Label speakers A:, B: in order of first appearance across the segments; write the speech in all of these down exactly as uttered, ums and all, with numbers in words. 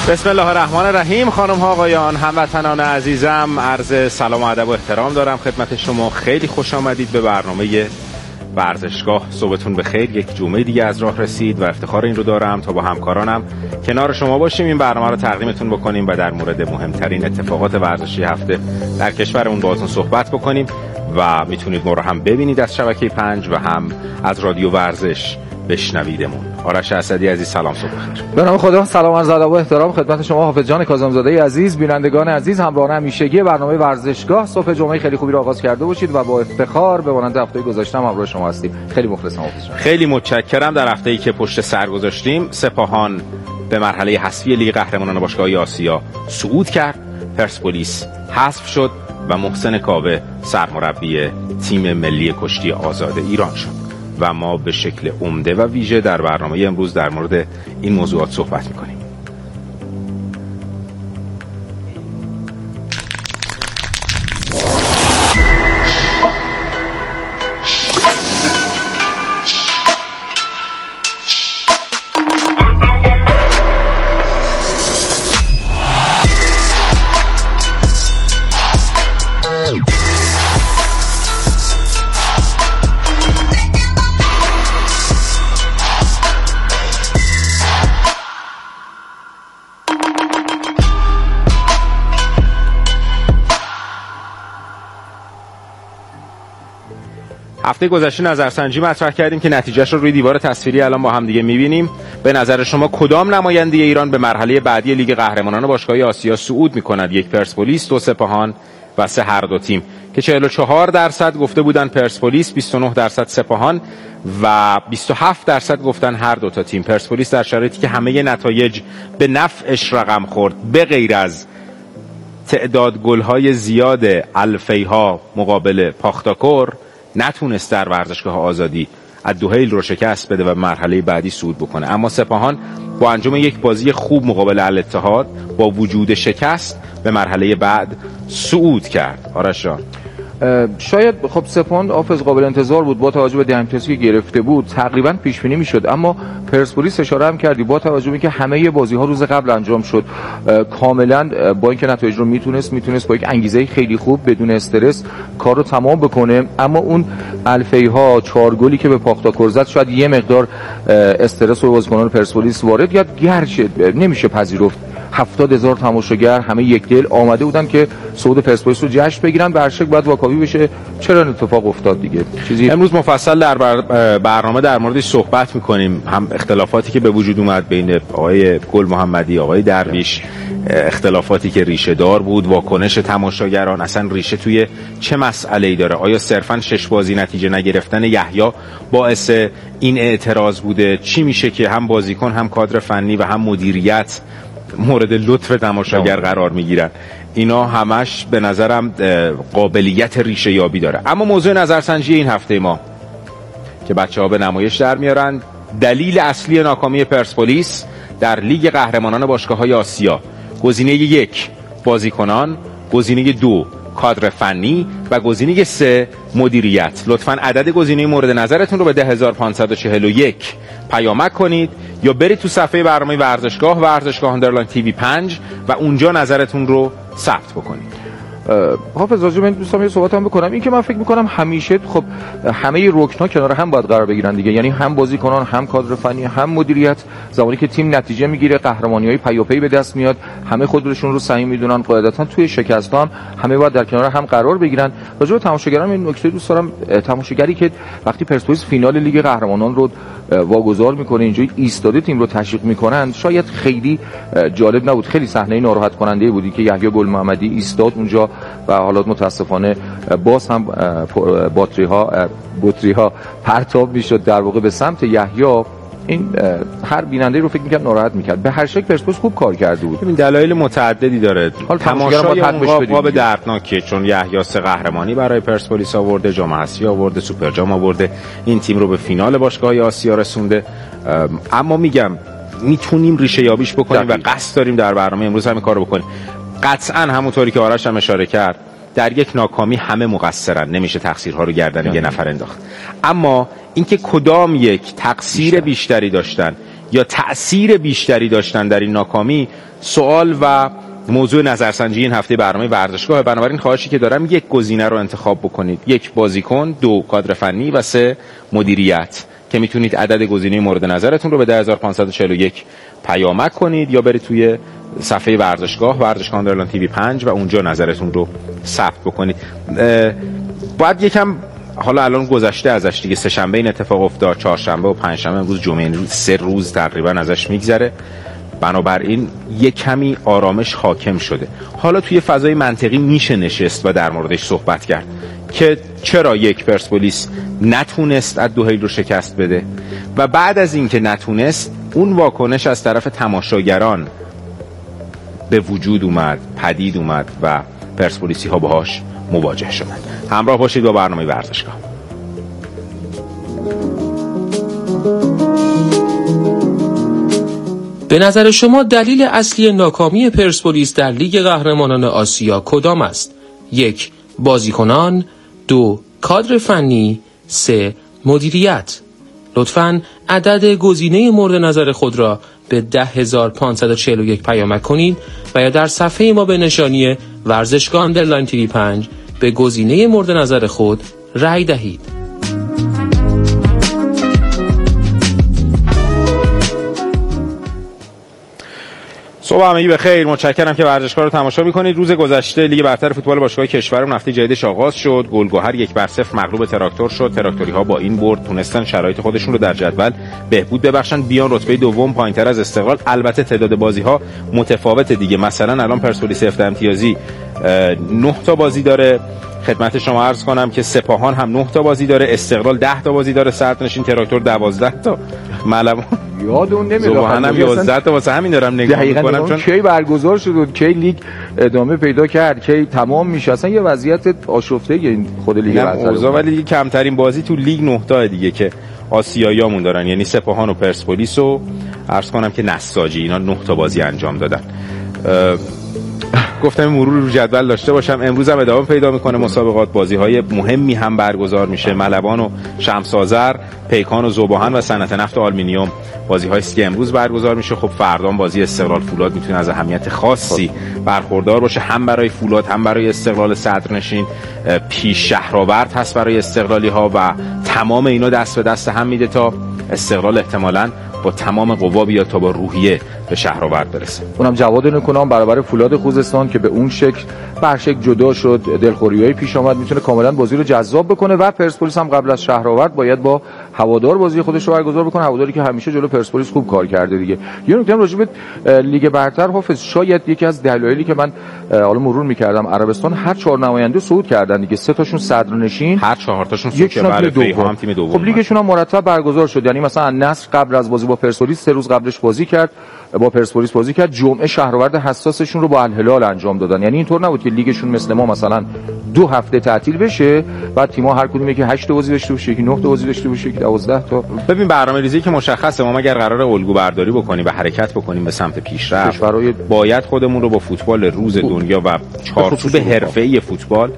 A: بسم الله الرحمن الرحیم. خانم ها آقایان، هموطنان عزیزم، عرض سلام و ادب و احترام دارم خدمت شما. خیلی خوش آمدید به برنامه ورزشگاه. صبحتون بخیر. یک جمعه دیگه از راه رسید و افتخار این رو دارم تا با همکارانم کنار شما باشیم، این برنامه رو تقدیمتون بکنیم و در مورد مهمترین اتفاقات ورزشی هفته در کشورمون باهاتون صحبت بکنیم. و میتونید ما رو هم ببینید از شبکه پنج و هم از رادیو ورزش بشنویدمون. آرش اسدی عزیز، سلام، صبح بخیر.
B: به نام خدا، سلام عرض ادب و احترام خدمت شما حافظ جان کاظم‌زاده عزیز، بینندگان عزیز، همراهان همیشگی برنامه ورزشگاه. صبح جمعه خیلی خوبی رو آغاز کرده باشید و با افتخار به مانند هفته گذشته همراه شما هستیم. خیلی مخلصم حافظ جان.
A: خیلی متشکرم. در هفته‌ای که پشت سر گذاشتیم، سپاهان به مرحله حذفی لیگ قهرمانان باشگاه‌های آسیا صعود کرد، پرسپولیس حذف شد و محسن کاوه سرمربی تیم ملی کشتی آزاد ایران شد. و ما به شکل عمده و ویژه در برنامه امروز در مورد این موضوعات صحبت می‌کنیم. هفته گذشته نظرسنجی مطرح کردیم که نتیجهش رو روی دیوار تصویری الان با هم دیگه می‌بینیم. به نظر شما کدام نماینده ایران به مرحله بعدی لیگ قهرمانان باشگاه‌های آسیا صعود می‌کند؟ یک پرسپولیس، دو سپاهان و سه هر دو تیم که چهل و چهار درصد گفته بودن پرسپولیس، بیست و نه درصد سپاهان و بیست و هفت درصد گفتن هر دو تا تیم. پرسپولیس در شرایطی که همه نتایج به نفعش رقم خورد، به غیر از تعداد گل‌های زیاد الفیها مقابل پاختاکور، نتونست در ورزشگاه آزادی الدحیل رو شکست بده و مرحله بعدی صعود بکنه. اما سپاهان با انجام یک بازی خوب مقابل الاتحاد با وجود شکست به مرحله بعد صعود کرد. آرش جان،
B: شاید خب سپاهان حافظ قابل انتظار بود با توجه به ده امتیازی که گرفته بود، تقریبا پیش بینی میشد. اما پرسپولیس اشاره هم کردی با توجه به اینکه همه بازی ها روز قبل انجام شد، کاملا با اینکه نتایج رو میتونست میتونست با یک انگیزه خیلی خوب بدون استرس کار رو تمام بکنه. اما اون الفی ها چهار گلی که به پاختاکور زد شاید یه مقدار استرس رو بازیکنان پرسپولیس وارد کرد. گرچه نمیشه پذیرفت هفتاد هزار تماشاگر همه یک دل آمده بودن که صعود پرسپولیس رو جشن بگیرن، به هر شکل باید واکاوی بشه چرا اتفاق افتاد دیگه. چیزی
A: امروز مفصل در برنامه در موردش صحبت می‌کنیم، هم اختلافاتی که به وجود اومد بین آقای گل محمدی آقای درویش، اختلافاتی که ریشه دار بود، واکنش تماشاگران، اصلا ریشه توی چه مسئله‌ای داره؟ آیا صرفاً شش بازی نتیجه نگرفتن یحیی باعث این اعتراض بوده؟ چی میشه که هم بازیکن هم کادر فنی و هم مدیریت مورد لطف تماشاگر قرار میگیرن؟ اینا همش به نظرم قابلیت ریشه یابی داره. اما موضوع نظرسنجی این هفته ما که بچه‌ها به نمایش در میارن دلیل اصلی ناکامی پرسپولیس در لیگ قهرمانان باشگاه‌های آسیا: گزینه یک بازیکنان، گزینه دو کادر فنی و گزینه سه مدیریت. لطفاً عدد گزینه مورد نظرتون رو به ده هزار و پانصد و چهل و یک پیامک کنید یا برید تو صفحه برنامه ورزشگاه ورزشگاه اندرلاین تیوی پنج و اونجا نظرتون رو ثبت بکنید.
B: حافظ راجع به این دوستام یه صحبت هم بکنم. این که من فکر می‌کنم همیشه خب همه رکن‌ها کنار هم باید قرار بگیرن دیگه، یعنی هم بازیکنان، هم کادر فنی، هم مدیریت. زمانی که تیم نتیجه میگیره، قهرمانی‌های پیاپی به دست میاد، همه خودشون رو سعی میدونن، قاعدتاً توی شکستان همه باید در کنار هم قرار بگیرن. راجع به تماشاگران این نکته دوست دارم، تماشاگری که وقتی پرسپولیس فینال لیگ قهرمانان رو واگذار میکنه، اینجوری ایستاده تیم رو تشویق میکنن، شاید خیلی جالب نبود. خیلی صحنه ناراحت کننده بودی که یحیی گل محمدی ایستاد اونجا و حالا متاسفانه باز هم باتری ها بطری ها پرتاب میشد در واقع به سمت یحیی. این هر بیننده رو فکر می‌کرد ناراحت می‌کرد. به هر شکل پرسپولیس خوب کار کرده بود.
A: ببین دلایل متعددی داره. تماشای اون قاب دردناکه، چون یحیی سه قهرمانی برای پرسپولیس آورده، جام حذفی آورده، سوپر جام آورده، این تیم رو به فینال باشگاه‌های آسیا رسونده. اما میگم میتونیم ریشه یابیش بکنیم و قصد داریم در برنامه امروز همین کارو بکنیم. قطعاً همونطوری که آرش هم اشاره کرد، در یک ناکامی همه مقصرن، نمیشه تقصیرها رو گردن یه نفر انداخت. اما اینکه کدام یک تقصیر بیشتری داشتن یا تأثیر بیشتری داشتن در این ناکامی سوال و موضوع نظرسنجی این هفته برنامه ورزشگاه. بنابراین خواهشی که دارم یک گزینه رو انتخاب بکنید، یک بازیکن، دو کادر فنی و سه مدیریت، که میتونید عدد گزینه مورد نظرتون رو به ده هزار و پانصد و چهل و یک پیامک کنید یا برید توی صفحه ورزشگاه ورزشگاه آندرلاین تیوی پنج و اونجا نظرتون رو ثبت بکنید. باید یکم حالا الان گذشته ازش دیگه، سه شنبه این اتفاق افتاد، چهارشنبه و پنجشنبه، امروز جمعه، سه روز تقریبا ازش میگذره. بنابراین یک کمی آرامش حاکم شده. حالا توی فضای منطقی میشه نشست و در موردش صحبت کرد که چرا یک پرسپولیس نتونست از دوحیل رو شکست بده و بعد از اینکه نتونست اون واکنش از طرف تماشاگران به وجود اومد، پدید اومد و پرسپولیسی ها باهاش مواجه شدن. همراه باشید با برنامه ورزشگاه.
C: به نظر شما دلیل اصلی ناکامی پرسپولیس در لیگ قهرمانان آسیا کدام است؟ یک، بازیکنان، دو، کادر فنی، سه، مدیریت. لطفاً عدد گزینه مورد نظر خود را به ده هزار و پانصد و چهل و یک پیامک کنید و یا در صفحه ما به نشانی ورزشگاه آندرلاین تیوی پنج به گزینه مورد نظر خود رأی دهید.
A: صبح همگی بخیر. متشکرم که ورزشگاه رو تماشا می‌کنید. روز گذشته لیگ برتر فوتبال باشگاه کشورمون هفته جدیدش آغاز شد. گلگهر یک بر صفر مغلوب تراکتور شد. تراکتوری‌ها با این برد تونستن شرایط خودشون رو در جدول بهبود ببخشن، بیان رتبه دوم پایین‌تر از استقلال. البته تعداد بازی‌ها متفاوته دیگه. مثلا الان پرسپولیس هفده امتیازی نه تا بازی داره. خدمت شما عرض کنم که سپاهان هم نه تا بازی داره، استقلال ده تا بازی داره، صدرنشین تراکتور دوازده تا، ملوان
B: یادون نمیاد
A: زبان هم یازده تا. واسه همین دارم نگاه میکنم چون
B: کی برگزار شد و کی لیگ ادامه پیدا کرد، کی تمام میشه. اصلا یه وضعیت آشفته این خود لیگ برتر.
A: ولی کمترین بازی تو لیگ نه تا دیگه که آسیاییامون دارن، یعنی سپاهان و پرسپولیس و عرض کنم که نساجی، اینا نه تا بازی انجام دادن. گفتم مرور رو جدول داشته باشم. امروز هم ادامه پیدا میکنه مسابقات، بازی‌های مهمی هم برگزار میشه. ملوان و شمس آذر، پیکان و ذوباهن و صنعت نفت و آلومینیوم بازی‌هایی است که امروز برگزار میشه. خب فردا بازی استقلال فولاد میتونه از اهمیت خاصی برخوردار باشه، هم برای فولاد هم برای استقلال صدرنشین. پیش شهرآورد هست برای استقلالی ها و تمام اینا دست به دست هم میده تا استقلال احتمالاً با تمام قوا بیاد تا با روحیه به شهرآورد برسه.
B: اونم جواد نکنام برابر فولاد خوزستان که به اون شکل بر شکل جدا شد، دلخوریای پیش آمد، میتونه کاملا بازی رو جذاب بکنه. و پرسپولیس هم قبل از شهرآورد باید با هوادار بازی خودش رو برگزار بکنه، هواداری که همیشه جلو پرسپولیس خوب کار کرده دیگه. یه نکته راجع به لیگ برتر حافظ، شاید یکی از دلایلی که من حالا مرور می‌کردم، عربستان هر چهار نماینده صعود کردن دیگه، سه تاشون صدرنشین،
A: هر چهار تاشون صعود کردن، پیکان هم تیم دوم.
B: خب لیگشون هم مرتب برگزار شد. یعنی مثلا نصر قبل از بازی با پرسپولیس سه روز قبلش بازی کرد، با پرسپولیس بازی کرد، جمعه شهرآورد حساسشون رو با الهلال انجام دادن. یعنی اینطور نبود که لیگشون مثل ما مثلا دو هفته تعطیل بشه، بعد تیم‌ها هر کدوم یکی هشت تا بازی داشته باشه، یکی نه تا بازی داشته باشه، یکی دوازده تا.
A: ببین برنامه‌ریزی که مشخصه، ما اگر قراره الگو برداری بکنیم و حرکت بکنیم به سمت پیشرفت، برای باید خودمون رو با فوتبال روز دنیا و چارچوب حرفه‌ای فوتبال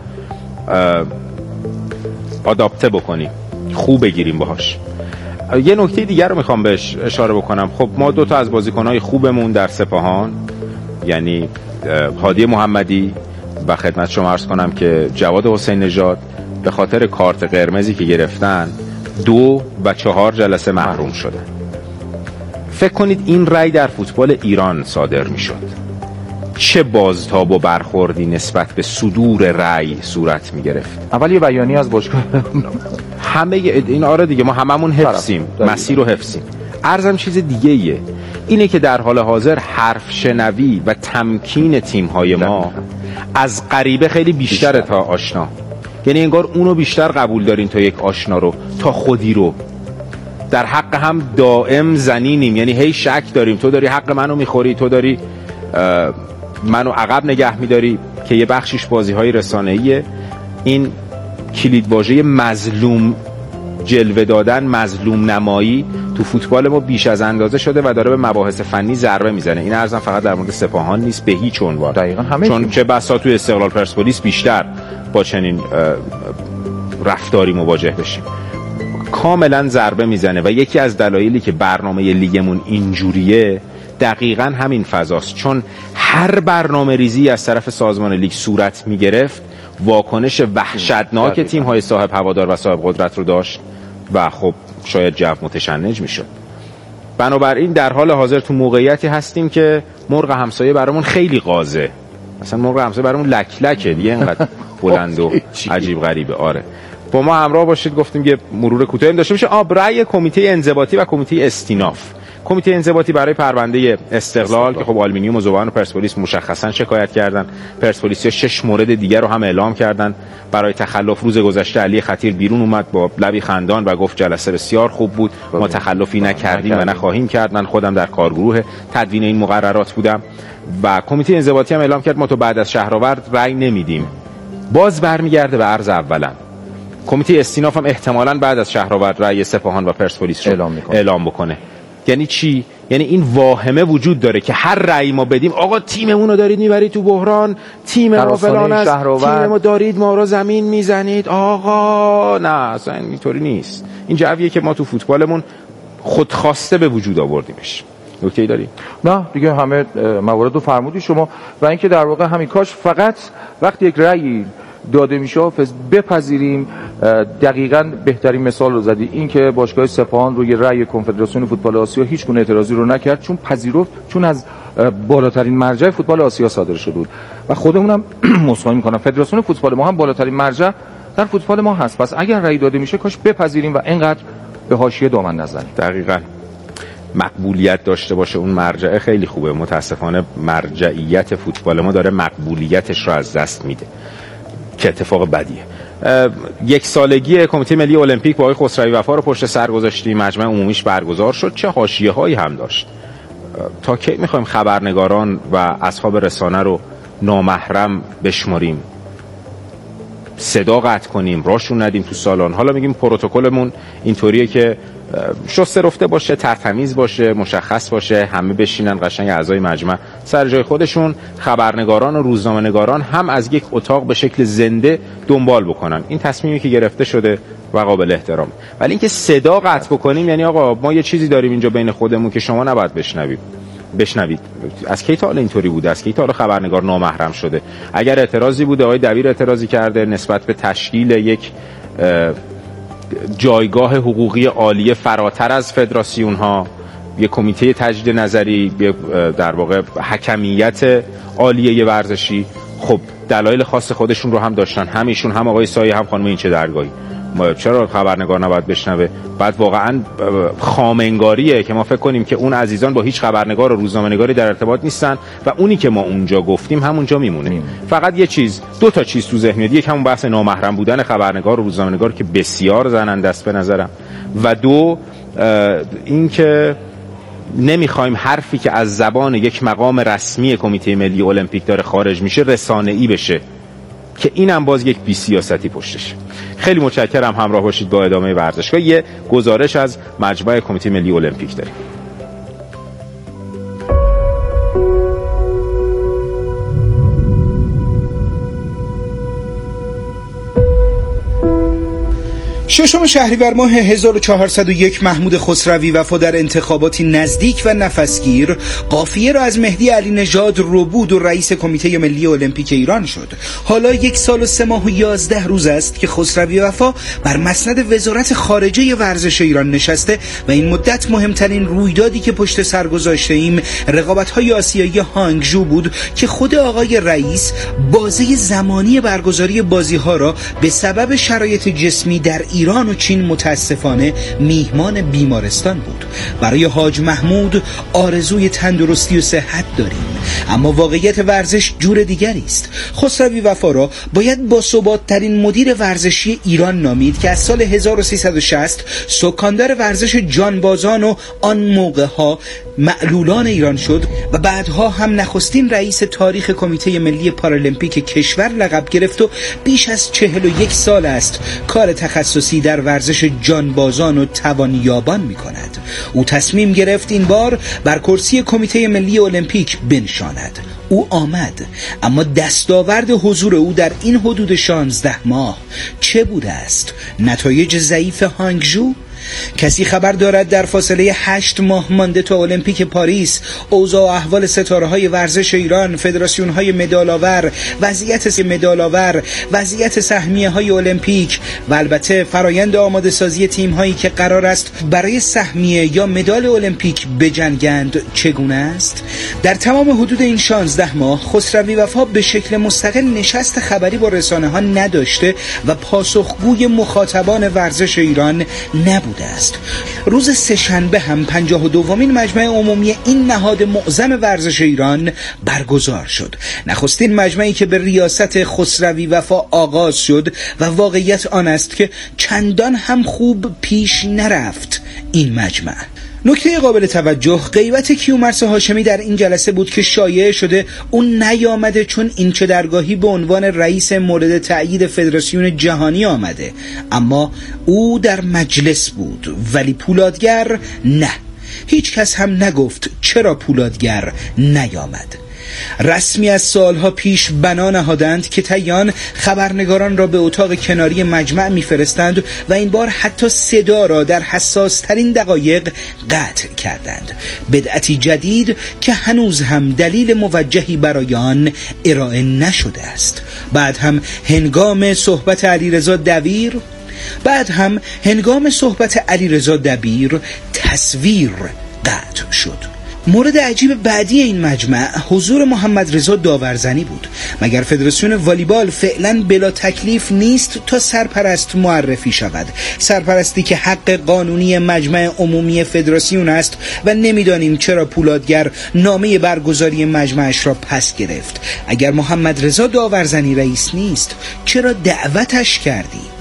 A: آداپته بکنیم، خوب بگیریم باهاش. یه نکته دیگر رو میخوام بهش اشاره بکنم. خب ما دو تا از بازیکن‌های خوبمون در سپاهان، یعنی هادی محمدی و خدمت شما عرض کنم که جواد حسین نژاد، به خاطر کارت قرمزی که گرفتن دو و چهار جلسه محروم شدن. فکر کنید این رأی در فوتبال ایران صادر میشد، چه بازتاب و برخوردی نسبت به صدور رأی صورت میگرفت.
B: اول یه بیانیه از باشگاه
A: همه این آره دیگه، ما هممون حفظیم، مسیر رو حفظیم. عرضم چیز دیگه ایه، اینه که در حال حاضر حرف شنوی و تمکین تیم‌های ما از غریبه خیلی بیشتره بیشتر. تا آشنا. یعنی انگار اونو بیشتر قبول دارین تا یک آشنا رو، تا خودی رو. در حق هم دائم زنینیم، یعنی هی شک داریم، تو داری حق منو میخوری، تو داری منو عقب نگه میداری، که یه بخشیش بازی‌های رسانه‌ایه. این کلیدواژه مظلوم جلوه دادن، مظلوم نمایی تو فوتبال ما بیش از اندازه شده و داره به مباحث فنی ضربه میزنه. این ارزم فقط در مورد سپاهان نیست، به هیچ عنوان.
B: دقیقاً همه
A: چون چه بسا تو استقلال پرسپولیس بیشتر با چنین رفتاری مواجه بشیم. کاملا ضربه میزنه و یکی از دلایلی که برنامه لیگمون اینجوریه دقیقاً همین فضاست، چون هر برنامه ریزی از طرف سازمان لیگ صورت میگرفت واکنش وحشتناک تیم‌های صاحب هوادار و صاحب قدرت رو داشت و خب شاید جو متشنج میشد. بنابراین در حال حاضر تو موقعیتی هستیم که مرغ همسایه برامون خیلی قازه، مثلا مرغ همسایه برامون لک لکه دیگه، اینقدر بلند و عجیب غریبه. آره با ما همراه باشید، گفتیم یه مرور کوتاهی داشته میشه. آب رأی کمیته انضباطی و کمیته استیناف. کمیته انضباطی برای پرونده استقلال که خب آلومینیوم و ذوبان و پرسپولیس مشخصا شکایت کردن، پرسپولیسیا شش مورد دیگر رو هم اعلام کردن. برای تخلف روز گذشته علی خطیر بیرون اومد با لبی خندان و گفت جلسه بسیار خوب بود، ما تخلفی نکردیم و نخواهیم کرد. من خودم در کارگروه تدوین این مقررات بودم. و کمیته انضباطی هم اعلام کرد ما تو بعد از شهرآورد رأی نمیدیم. باز برمیگرده به عرض اولا. کمیته استیناف هم احتمالاً بعد از شهرآورد رأی سپاهان و پرسپولیس رو اعلام میکنه. اعلام بکنه. یعنی چی؟ یعنی این واهمه وجود داره که هر رأی ما بدیم آقا تیممون رو دارید میبرید تو بحران، تیم ما فلان است، تیم ما دارید ما رو زمین میزنید. آقا نه اصلا اینطوری نیست. این جویه که ما تو فوتبالمون خودخواسته به وجود آوردیمش. نکته‌ای داری؟
B: نه دیگه همه موارد رو فرمودی شما. و اینکه در واقع همین کاش فقط وقتی یک رأی داده میشه حافظ بپذیریم. دقیقاً بهترین مثال رو زدی، این که باشگاه سپاهان روی رأی کنفدراسیون فوتبال آسیا هیچ گونه اعتراضی رو نکرد، چون پذیرفت، چون از بالاترین مرجع فوتبال آسیا صادر شده بود. و خودمونم مصاحبه می‌کنم فدراسیون فوتبال ما هم بالاترین مرجع در فوتبال ما هست. پس اگر رأی داده میشه کاش بپذیریم و اینقدر به حاشیه دامن نزنیم.
A: دقیقاً مقبولیت داشته باشه اون مرجع خیلی خوبه. متاسفانه مرجعیت فوتبال ما داره مقبولیتش رو از دست میده که اتفاق بدیه. یک سالگی کمیته ملی المپیک با آقای خسروی وفا رو پشت سر گذاشتیم، مجمع عمومیش برگزار شد، چه حاشیه‌هایی هم داشت. تا کی می‌خوایم خبرنگاران و اصحاب رسانه رو نامحرم بشماریم، صدا قطع کنیم، راشون ندیم تو سالن؟ حالا میگیم پروتکلمون اینطوریه که شسته رفته باشه، ترتمیز باشه، مشخص باشه، همه بشینن قشنگ اعضای مجمع سر جای خودشون، خبرنگاران و روزنامه‌نگاران هم از یک اتاق به شکل زنده دنبال بکنن. این تصمیمی که گرفته شده و قابل احترام. ولی اینکه صدا قطع بکنیم یعنی آقا ما یه چیزی داریم اینجا بین خودمون که شما نباید بشنوید. بشنوید. از کی تا حالا اینطوری بوده؟ از کی تا حالا خبرنگار نامحرم شده؟ اگر اعتراضی بوده، آقای دبیر اعتراضی کرده نسبت به تشکیل یک جایگاه حقوقی عالیه فراتر از فدراسیون ها، یک کمیته تجدید نظری، در واقع حکمیت عالیه ورزشی، خب دلایل خاص خودشون رو هم داشتن، هم ایشون هم آقای سایه هم خانم این چه درگاهی. چرا خبرنگار نباید بشنوه؟ بعد واقعا خامنگاریه که ما فکر کنیم که اون عزیزان با هیچ خبرنگار و روزنامه‌نگاری در ارتباط نیستن و اونی که ما اونجا گفتیم همونجا میمونه. میم. فقط یه چیز، دو تا چیز تو ذهن میاد. یک همون بحث نامحرم بودن خبرنگار و روزنامه‌نگار که بسیار زننده است به نظرم، و دو این که نمیخوایم حرفی که از زبان یک مقام رسمی کمیته ملی المپیک داره خارج میشه رسانه‌ای بشه، که اینم باز یک بی سیاستی پشتشه. خیلی متشکرم، همراه باشید با ادامه ورزشگاه. یه گزارش از مجمع کمیته ملی المپیک داریم.
D: ششم شهریور ماه هزار و چهارصد و یک محمود خسروی وفا در انتخاباتی نزدیک و نفسگیر قافیه را از مهدی علی نژاد ربود و رئیس کمیته ملی المپیک ایران شد. حالا یک سال و سه ماه و یازده روز است که خسروی وفا بر مسند وزارت خارجه ورزش ایران نشسته و این مدت مهمترین رویدادی که پشت سر گذاشته ایم رقابت‌های آسیایی هانگژو بود که خود آقای رئیس بازه زمانی برگزاری بازی‌ها را به سبب شرایط جسمی در ایران و چین متاسفانه میهمان بیمارستان بود. برای حاج محمود آرزوی تندرستی و صحت داریم، اما واقعیت ورزش جور دیگری است. خسروی وفا را باید با ثبات ترین مدیر ورزشی ایران نامید که از سال هزار و سیصد و شصت سکاندار ورزش جانبازان و آن موقع ها معلولان ایران شد و بعدها هم نخستین رئیس تاریخ کمیته ملی پارالمپیک کشور لقب گرفت و بیش از چهل و یک سال است کار تخصصی خاصی در ورزش جانبازان و توانیابان می کند. او تصمیم گرفت این بار بر کرسی کمیته ملی المپیک بنشاند. او آمد، اما دستاورد حضور او در این حدود شانزده ماه چه بوده است؟ نتایج ضعیف هانگژو؟ کسی خبر دارد در فاصله هشت ماه مانده تا المپیک پاریس اوضاع و احوال ستاره‌های ورزش ایران، فدراسیون‌های مدال‌آور، وضعیت مدال‌آور، وضعیت سهمیه‌های المپیک و البته فرایند آماده سازی تیم‌هایی که قرار است برای سهمیه یا مدال المپیک بجنگند چگونه است؟ در تمام حدود این شانزده ماه خسروی وفا به شکل مستقل نشست خبری با رسانه‌ها نداشته و پاسخگوی مخاطبان ورزش ایران نبود است. روز سه‌شنبه هم پنجاه و دومین مجمع عمومی این نهاد معظم ورزش ایران برگزار شد. نخستین مجمعی که به ریاست خسروی وفا آغاز شد و واقعیت آن است که چندان هم خوب پیش نرفت این مجمع. نکته قابل توجه غیبت کیومرث هاشمی در این جلسه بود که شایعه شده اون نیامده چون این چه درگاهی به عنوان رئیس مورد تأیید فدراسیون جهانی آمده، اما او در مجلس بود ولی پولادگر نه. هیچ کس هم نگفت چرا پولادگر نیامد. رسمی از سالها پیش بنا نهادند که تیان خبرنگاران را به اتاق کناری مجمع میفرستند و این بار حتی صدا را در حساس ترین دقایق قطع کردند. بدعتی جدید که هنوز هم دلیل موجهی برای آن ارائه نشده است. بعد هم هنگام صحبت علیرضا دبیر بعد هم هنگام صحبت علیرضا دبیر تصویر قطع شد. مورد عجیب بعدی این مجمع حضور محمد رضا داورزنی بود. مگر فدراسیون والیبال فعلا بلا تکلیف نیست تا سرپرست معرفی شود؟ سرپرستی که حق قانونی مجمع عمومی فدراسیون است و نمیدانیم چرا پولادگر نامه برگزاری مجمعش را پس گرفت. اگر محمد رضا داورزنی رئیس نیست چرا دعوتش کردید؟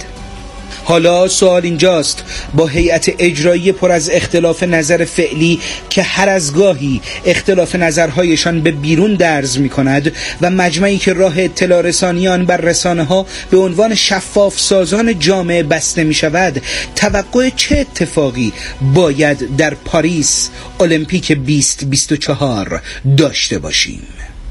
D: حالا سوال اینجاست، با هیئت اجرایی پر از اختلاف نظر فعلی که هر از گاهی اختلاف نظرهایشان به بیرون درز می کند و مجمعی که راه اطلاع رسانیان بر رسانه ها به عنوان شفاف سازان جامعه بسته می شود، توقع چه اتفاقی باید در پاریس المپیک بیست بیست و چهار داشته باشیم؟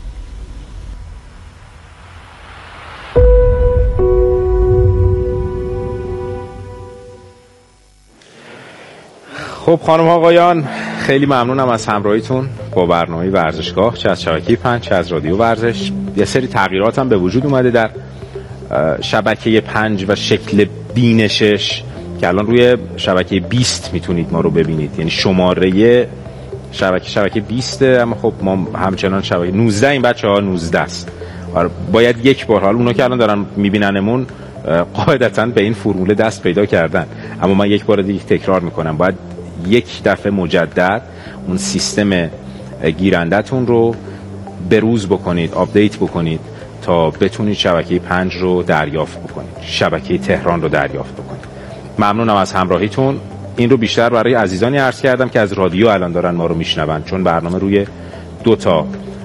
A: خب خانم آقایان، خیلی ممنونم از همراهیتون با برنامه ورزشگاه، چه از شبکه پنج چه از رادیو ورزش. یه سری تغییرات هم به وجود اومده در شبکه پنج و شکل بینشش که الان روی شبکه بیست میتونید ما رو ببینید، یعنی شماره شبکه شبکه بیست، اما خب ما همچنان شبکه نوزده، این بچه ها نوزده است. باید یک بار، حالا اونا که الان دارن میبیننمون قاعدتاً به این فرموله دست پیدا کردن، اما من یک بار دیگه تکرار میکنم، باید یک دفعه مجدد اون سیستم گیرندتون رو بروز بکنید، آپدیت بکنید تا بتونید شبکه پنج رو دریافت بکنید، شبکه تهران رو دریافت بکنید. ممنونم از همراهیتون. این رو بیشتر برای عزیزانی عرض کردم که از رادیو الان دارن ما رو میشنون، چون برنامه روی دو تا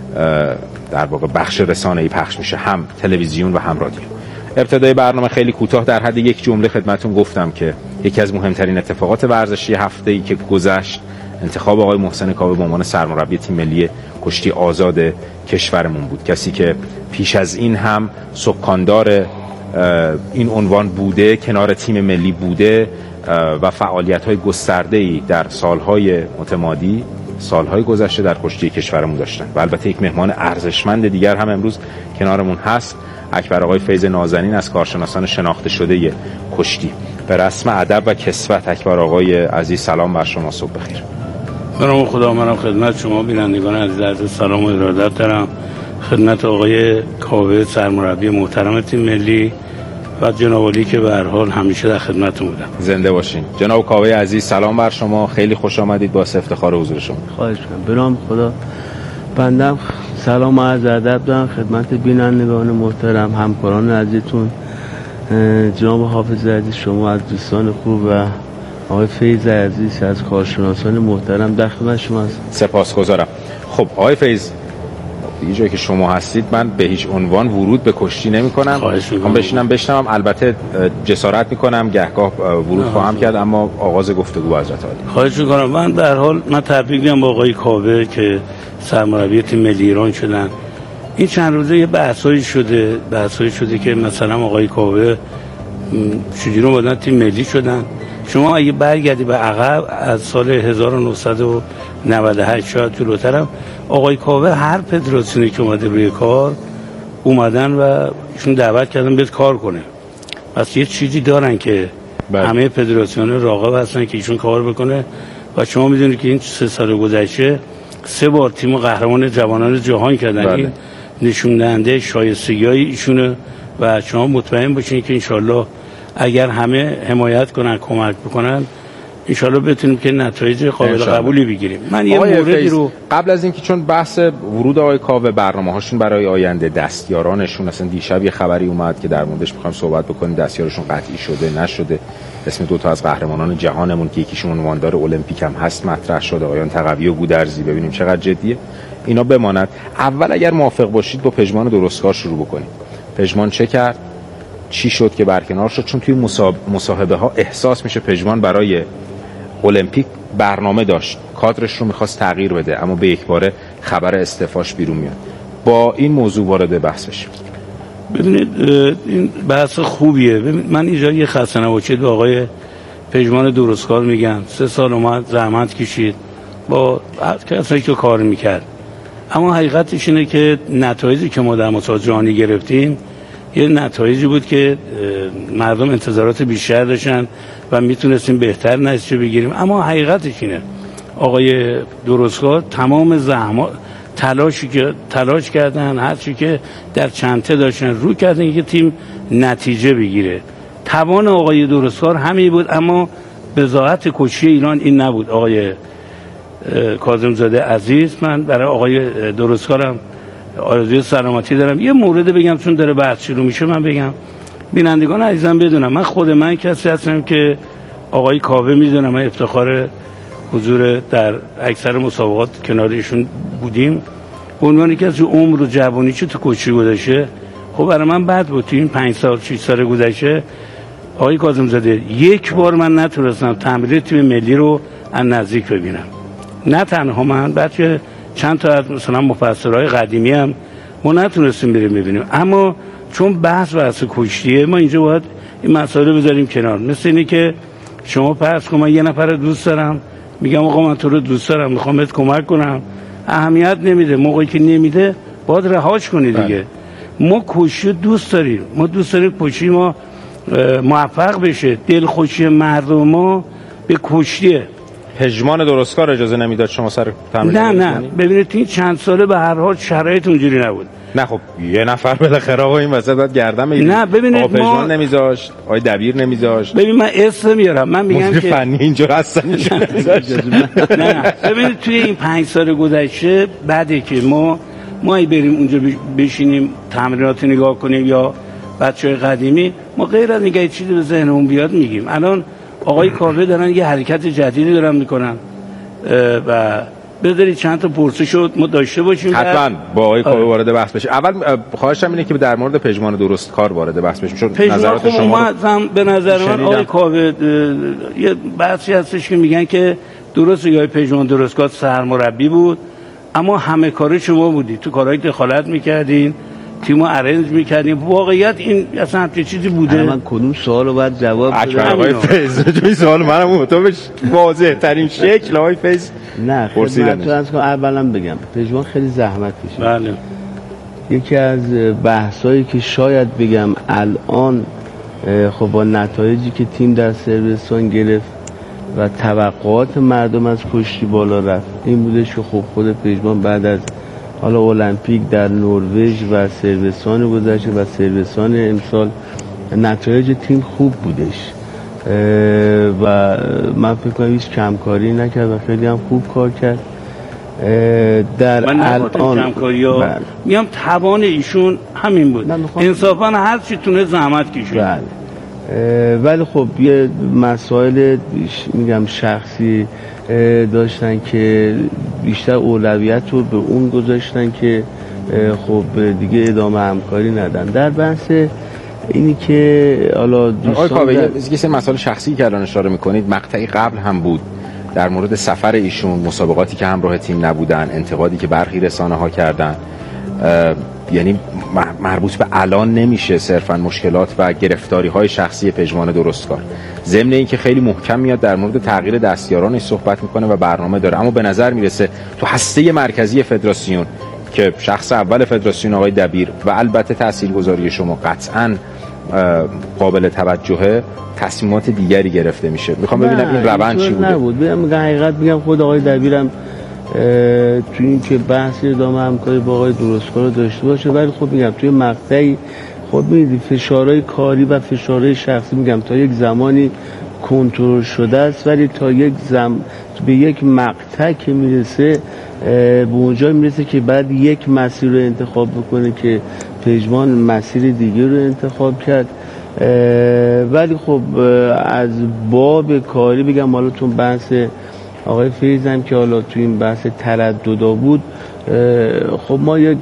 A: در واقع بخش رسانه‌ای پخش میشه، هم تلویزیون و هم رادیو. ابتدای برنامه خیلی کوتاه در حد یک جمله خدمتتون گفتم که یکی از مهمترین اتفاقات ورزشی هفته‌ای که گذشت انتخاب آقای محسن کاوه به عنوان سرمربی تیم ملی کشتی آزاد کشورمون بود، کسی که پیش از این هم سکاندار این عنوان بوده، کنار تیم ملی بوده و فعالیت‌های گسترده‌ای در سالهای متمادی، سالهای گذشته در کشتی کشورمون داشتن. و البته یک مهمان ارزشمند دیگر هم امروز کنارمون هست، اکبر آقای فیض نازنین از کارشناسان شناخته شده کشتی. به رسم ادب و کسوت اکبر آقای عزیز، سلام بر شما، صبح بخیر.
E: برام خدا، منم خدمت شما بینندگان عزیز سلام و ارادت دارم، خدمت آقای کاوه سرمربی محترم تیم ملی و جناب عالی که به هر حال همیشه در خدمتتون بودم.
A: زنده باشین. جناب کاوه عزیز سلام بر شما، خیلی خوش آمدید، با افتخار حضور شما.
F: خواهش می‌کنم. برام خدا، بندم سلام و عرض ادب دارم خدمت بینندگان محترم، همکاران عزیزتون، جناب حافظ عزیز، شما از دوستان خوب و آقای فیض عزیز از کارشناسان محترم، در خدمت شما هستم.
A: سپاسگزارم. خب آقای فیض، دیگه جایی که شما هستید من به هیچ عنوان ورود به کشتی نمی‌کنم. من بشینم بشنوم، البته جسارت می‌کنم گهگاه ورود خواهم کرد، اما آغاز گفتگو با حضرت عالی.
E: خواهش می‌کنم. من در حال من تبریک میگم با آقای کاوه که سرمربی تیم ملی ایران شدن. این چند روزه یه بحثایی شده بحثایی شده که مثلا آقای کاوه چجوری اومدن تیم ملی شدن. شما اگه برگردی به عقب از سال هزار و نهصد و نود و هشت شاید جلوترم، آقای کاوه هر فدراسیونی که اومده روی کار اومدن و ایشون دعوت کردن بیاد کار کنه. پس یه چیزی دارن که بله. همه فدراسیون راغب هستن که ایشون کار بکنه و شما میدونید که این سه سال گذشته سه بار تیم قهرمان جوانان جهان کردن. بله. این نشون دهنده شایستگی‌های ایشونه و شما مطمئن باشین که انشالله اگر همه حمایت کنن کمک بکنن انشالله بتونیم که نتایج قابل قبولی بگیریم. من یه موردی رو
A: قبل از اینکه چون بحث ورود آقای کاوه برنامه‌هاشون برای آینده دستیارانشون اصلا دیشب یه خبری اومد که در موردش می‌خوایم صحبت بکنیم، دستیارشون قطعی شده نشده، اسم دو تا از قهرمانان جهانمون که یکیشون عنواندار المپیک هم هست مطرح شده، آقایان تقوی و گودرزی، ببینیم چقدر جدیه اینا بماند. اول اگر موافق باشید با پژمان درستکار شروع بکنیم. پژمان چه کرد؟ چی شد که برکنار شد؟ چون توی مصاحبه ها احساس میشه پژمان برای المپیک برنامه داشت، کادرش رو میخواست تغییر بده، اما به یک باره خبر استعفاش بیرون میاد. با این موضوع وارد بحث بشیم.
E: ببینید این بحث خوبیه. من اینجا یه خسته نباشید به آقای پژمان درستکار میگم. سه سال اومد زحمت کشید با کسایی که کار میکرد، اما حقیقتش اینه که نتایجی که ما در مسابقات جهانی گرفتیم یه نتایجی بود که مردم انتظارات بیشتر داشتن و میتونستیم بهتر نتیجه بگیریم. اما حقیقتش اینه آقای درستکار تمام زحمات تلاشی که تلاش کردن، هر چی که در چنته داشتن رو کردن که تیم نتیجه بگیره. توان آقای درستکار همین بود، اما بضاعت کشی ایران این نبود. آقای کاظم‌زاده عزیز، من برای آقای درستکارم آرزوی سلامتی دارم. یه مورد بگم چون داره بحث شروع میشه، من بگم بینندگان عزیزم بدونم من خود من کسی هستم که آقای کاوه میدونم، من افتخار حضور در اکثر مسابقات کنار ایشون بودیم. به عنوان یکی از عمر و جوانی چه تو کشی گذشته، خب برای من بد بود. این پنج سال شش سال گذشته آقای کاظم‌زاده یک بار من نتونستم تمرین تیم ملی رو از نزدیک ببینم. نه تنها من، بلکه چند تا از مثلا مفسرهای قدیمی هم ما نتونستیم بریم ببینیم. اما چون بحث بحث کشتیه ما اینجا باید این مسائل رو بذاریم کنار. مثل اینه که شما فرض کن من یه نفر دوست دارم، میگم آقا من تو رو دوست دارم میخوام بهت کمک کنم، اهمیت نمیده، موقعی که نمیده باید رهاش کنی دیگه. ما کشی دوست داریم، ما دوست داریم کشی ما موفق بشه. دلخوشی مردم ما به کشتیه.
A: پژمان درستکار اجازه نمیداد شما سر تمرین؟
E: نه نه ببینید این چند ساله به هر حال شرایط اونجوری نبود.
A: نه خب یه نفر بالاخره آقا این وسط باید گردن بگیره.
E: نه ببینید ما
A: پژمان نمیذاشت، آقای دبیر نمیذاشت.
E: ببین من اسم میارم، من میگم که
A: فنی اینجا هستن.
E: نه ببینید توی این پنج سال گذشته بعدی که ما ما بریم اونجا بشینیم تمرینات نگاه کنیم یا بچهای قدیمی، ما غیر از نگاه چیزی به ذهنمون بیاد میگیم. الان آقای کاوه دارن یه حرکت جدیدی دارن میکنن و بذارید چند تا پرسش ما داشته باشیم.
A: حتما با آقای کاوه وارد بحث بشه. اول خواهشم اینه که در مورد پژمان درستکار وارد بحث بشیم، چون نظرات شما
E: هم به نظر من آقای کاوه یه بحثی هستش که میگن که درست آقای پژمان درستکار سرمربی بود، اما همه کار شما بودی، تو کارهای دخالت میکردین، تیمو ارنج میکردیم. واقعیت این اصلا همچین چیزی بوده؟
F: من کدوم سوالو باید جواب بدم؟
A: اکبر آقای فیض توی سوال منم تو بهش واضح ترین شکل آقای فیض
F: نه خدمت از کنم. اولا بگم پژمان خیلی زحمت کشید.
E: بله.
F: یکی از بحثایی که شاید بگم الان خب با نتایجی که تیم در صربستان گرفت و توقعات مردم از کشتی بالا رفت، این بودش که خب خود پژمان بعد از حالا المپیک در نروژ و صربستان گذشته و صربستان امسال نتایج تیم خوب بودش و من فکر کنم هیچ کمکاری نکرد و خیلی هم خوب کار کرد. در الان
E: کمکاری میام توان ایشون همین بود، انصافا هر چی تونه زحمت کشید.
F: بله. ولی خب یه مسائل میگم شخصی داشتن که بیشتر اولویت رو به اون گذاشتن که خب دیگه ادامه همکاری ندن. در بحث اینی که حالا دوستان
A: آقای کاوه یه سری مسائل شخصی که الان اشاره میکنید مقطعی قبل هم بود در مورد سفر ایشون، مسابقاتی که همراه تیم نبودن، انتقادی که برخی رسانه ها کردن، یعنی مربوط به الان نمیشه، صرفا مشکلات و گرفتاری های شخصی پژمان درستکار. ضمن این که خیلی محکم میاد در مورد تغییر دستیارانش صحبت میکنه و برنامه داره، اما به نظر میرسه تو هسته مرکزی فدراسیون که شخص اول فدراسیون آقای دبیر و البته تاثیرگذاری شما قطعاً قابل توجهه، تصمیمات دیگری گرفته میشه. میخوام ببینم این روند چی بوده.
F: نبود. میگم حقیقت میگم خود آقای دبیرم تو این که بحث ادامه همکاری با آقای درستکار رو داشته باشه، ولی خب میگم توی مقطعی خب میدید فشارهای کاری و فشارهای شخصی میگم تا یک زمانی کنترل شده است، ولی تا یک زم به یک مقطع که میرسه به اونجا میرسه که بعد یک مسیر رو انتخاب بکنه که پژمان مسیر دیگه رو انتخاب کرد. ولی خب از باب کاری بگم حالا تو بحث آقای فیضم که حالا تو این بحث ترددا بود، خب ما یک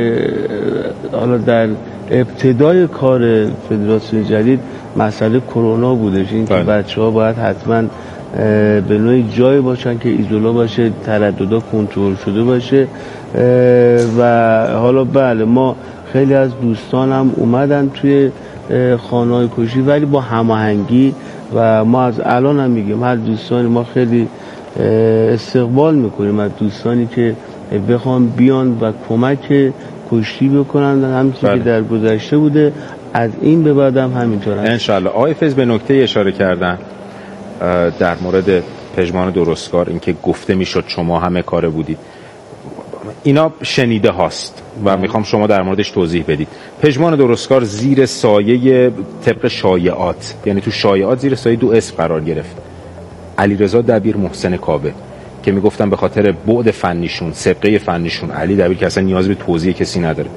F: حالا در ابتدای کار فدراسیون جدید مسئله کرونا بودش، این که بچه‌ها باید حتما به نوعی جایی باشن که ایزولا باشه، ترددا کنترل شده باشه. و حالا بله ما خیلی از دوستان هم اومدن توی خانه‌های کشی، ولی با هماهنگی و ما از الان هم میگیم هر دوستانی ما خیلی استقبال میکنیم از دوستانی که بخوام بیان و کمک کشتی بکنن، همچنین که در گذشته بوده از این به بعد هم همینطور هست
A: انشالله. آقای فیض به نکته اشاره کردن در مورد پژمان درستکار، اینکه گفته میشد شما همه کاره بودید، اینا شنیده هاست و میخوام شما در موردش توضیح بدید. پژمان درستکار زیر سایه طبق شایعات، یعنی تو شایعات زیر سایه دو اسم قرار گرفت، علیرضا دبیر، محسن کاوه، که میگفتن به خاطر بعد فنیشون، سابقه فنیشون، علی دبیر که اصلا نیاز به توضیح کسی نداره،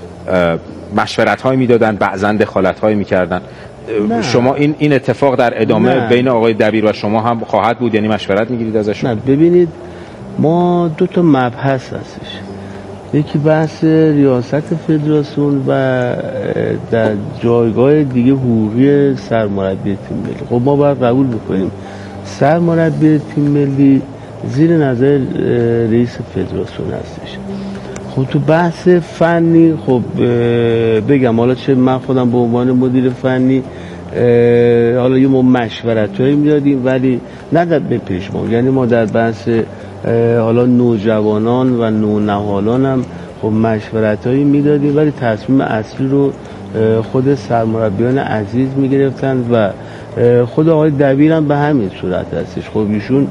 A: مشورت هایی میدادن، بعضن دخالت هایی میکردن. شما این این اتفاق در ادامه نه. بین آقای دبیر و شما هم خواهد بود، یعنی مشورت میگیرید ازشون؟
F: نه ببینید ما دو تا مبحث هستش، یکی بحث ریاست فدراسیون و در جایگاه دیگه حقوقی سرمربی تیم ملی. خب ما باید قبول بکنیم سرمربی تیم ملی زیر نظر رئیس فدراسیون هستش. خب تو بحث فنی خب بگم حالا چه من خودم به عنوان مدیر فنی حالا یه ما مشورت هایی میدادیم، ولی نه در به پژمان، یعنی ما در بحث حالا نوجوانان و نونهالان هم خب مشورت هایی میدادیم، ولی تصمیم اصلی رو خود سرمربیان عزیز میگرفتن و خود آقای دبیر هم به همین صورت هستش. خب ایشون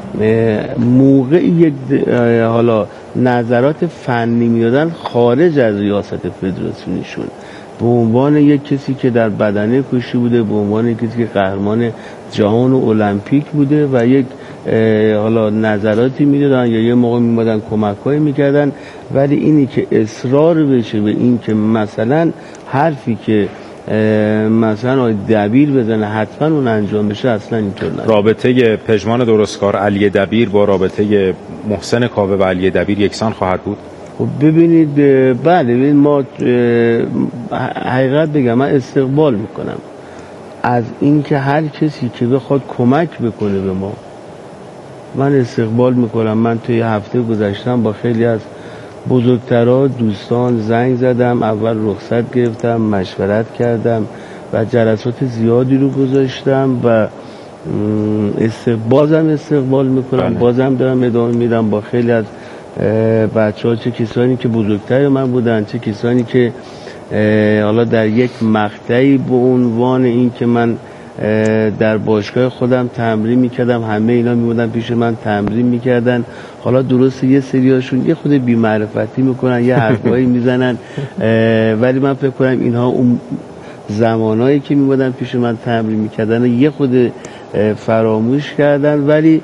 F: موقع یک حالا نظرات فنی میدادن خارج از ریاست فدراسیونیشون، به عنوان یک کسی که در بدنه کشی بوده، به عنوان یک کسی که قهرمان جهان و المپیک بوده و یک حالا نظراتی میدادن یا یه موقع میمدن کمک‌هایی میکردن، ولی اینی که اصرار بشه به این که مثلا حرفی که مثلا آقای دبیر بزنه حتما اون انجام بشه، اصلا اینطور نه.
A: رابطه پژمان درستکار علی دبیر با رابطه محسن کاوه و علی دبیر یکسان خواهد بود؟
F: خب ببینید بله، ببینید ما حقیقت بگم من استقبال میکنم از اینکه هر کسی که بخواد کمک بکنه به ما، من استقبال میکنم. من توی هفته گذشتم با خیلی از بزرگترها دوستان زنگ زدم، اول رخصت گرفتم، مشورت کردم و جلسات زیادی رو گذاشتم و بازم استقبال میکنم، بازم دارم ادامه میدم با خیلی از بچه ها، چه کسانی که بزرگتر من بودن، چه کسانی که حالا در یک مقطعی به عنوان این که من در باشگاه خودم تمرین میکردم، همه اینا میبودن پیش من تمرین میکردن. حالا درسته یه سریاشون یه خود بی‌معرفتی میکنن، یه حرفایی میزنن، ولی من فکر کنم اینها اون زمانایی که میبودن پیش من تمرین میکردن یه خود فراموش کردن. ولی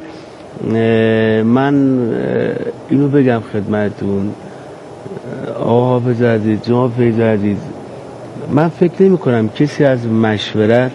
F: من اینو بگم خدمتتون آقا حافظ عزیز، جناب فیض عزیز، من فکر نمی کنم کسی از مشورت